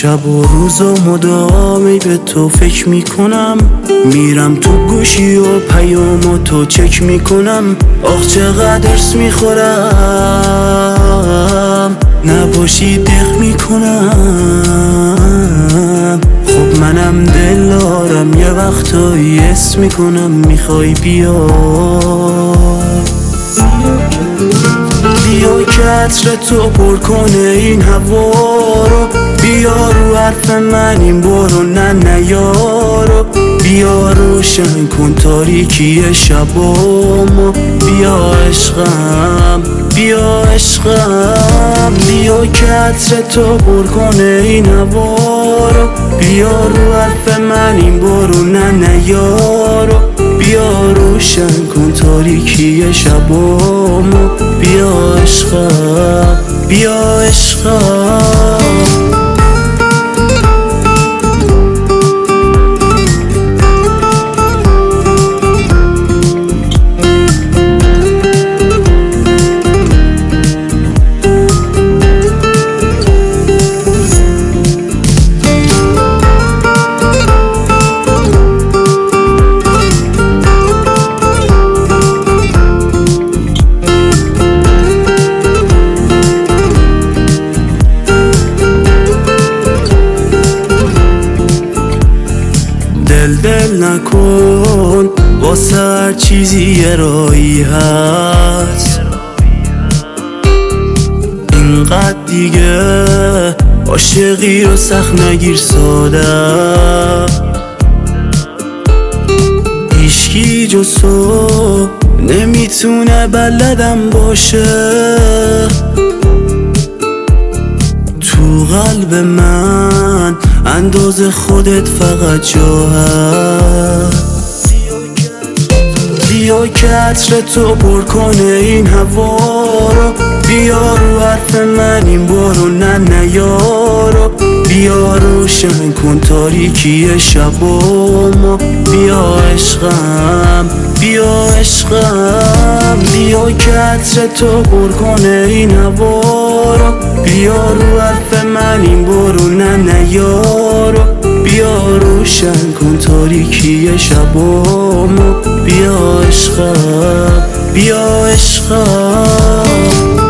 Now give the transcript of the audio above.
شب و روز و مدامی به تو فکر میکنم، میرم تو گوشی و پیام تو چک میکنم. آخ چقدر ارس میخورم، نباشی دق میکنم. خب منم دلارم یه وقتایی حس میکنم میخوای بیا که عطر تو پر کنه این هوا رو. بیا رو حرف من این برو نه یارو. بیا روشن کن تاریکی شبامو. بیا عشقم بیا عشقم. بیا که عطر تو پر کنه این هوا رو. بیا رو حرف من این برو نه یارو. بیا روشن کن تاریکی شبامو. بیا عشقم بیا عشقم. دل نکن واسه هر چیزی یه راهی هست. اینقدر دیگه عاشقی رو سخت نگیر ساده. هیچکی جز تو نمیتونه بلدم باشه. تو قلب من اندازه خودت فقط جا هست. بیا که عطر تو پر کنه این هوا رو. بیا رو حرف من این برو نه یارو. بیا روشن کن تاریکی شبامو. بیا عشقم بیا عشقم. بیا که عطر تو پر کنه این هوا رو. بیا رو حرف من این برو نه یارو. بیا روشن کن تاریکی شبامو. بیا عشقم بیا عشقم.